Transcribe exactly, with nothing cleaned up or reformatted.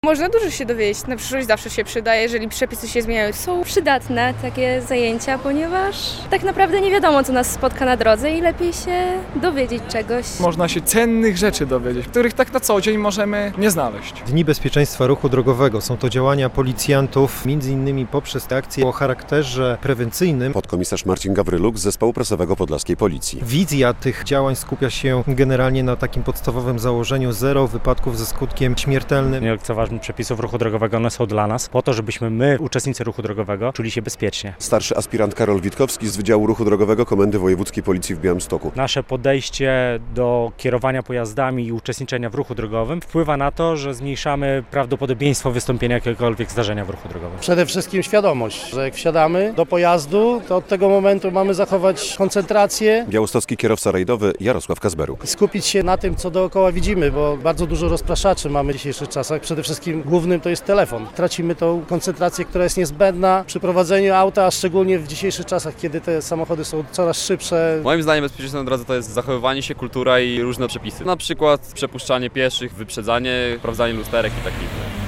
Można dużo się dowiedzieć, na przyszłość zawsze się przyda, jeżeli przepisy się zmieniają. Są przydatne takie zajęcia, ponieważ tak naprawdę nie wiadomo, co nas spotka na drodze i lepiej się dowiedzieć czegoś. Można się cennych rzeczy dowiedzieć, których tak na co dzień możemy nie znaleźć. Dni Bezpieczeństwa Ruchu Drogowego są to działania policjantów, między innymi poprzez te akcje o charakterze prewencyjnym. Podkomisarz Marcin Gawryluk z Zespołu Prasowego Podlaskiej Policji. Wizja tych działań skupia się generalnie na takim podstawowym założeniu zero wypadków ze skutkiem śmiertelnym. Nie lekceważmy przepisów ruchu drogowego, one są dla nas, po to, żebyśmy my, uczestnicy ruchu drogowego, czuli się bezpiecznie. Starszy aspirant Karol Witkowski z Wydziału Ruchu Drogowego Komendy Wojewódzkiej Policji w Białymstoku. Nasze podejście do kierowania pojazdami i uczestniczenia w ruchu drogowym wpływa na to, że zmniejszamy prawdopodobieństwo wystąpienia jakiegokolwiek zdarzenia w ruchu drogowym. Przede wszystkim świadomość, że jak wsiadamy do pojazdu, to od tego momentu mamy zachować koncentrację. Białostocki kierowca rajdowy Jarosław Kazberuk. Skupić się na tym, co dookoła widzimy, bo bardzo dużo rozpraszaczy mamy w dzisiejszych czasach. Przede wszystkim głównym to jest telefon. Tracimy tą koncentrację, która jest niezbędna przy prowadzeniu auta, a szczególnie w dzisiejszych czasach, kiedy te samochody są coraz szybsze. Moim zdaniem bezpieczeństwo na drodze to jest zachowywanie się, kultura i różne przepisy. Na przykład przepuszczanie pieszych, wyprzedzanie, sprawdzanie lusterek i takich.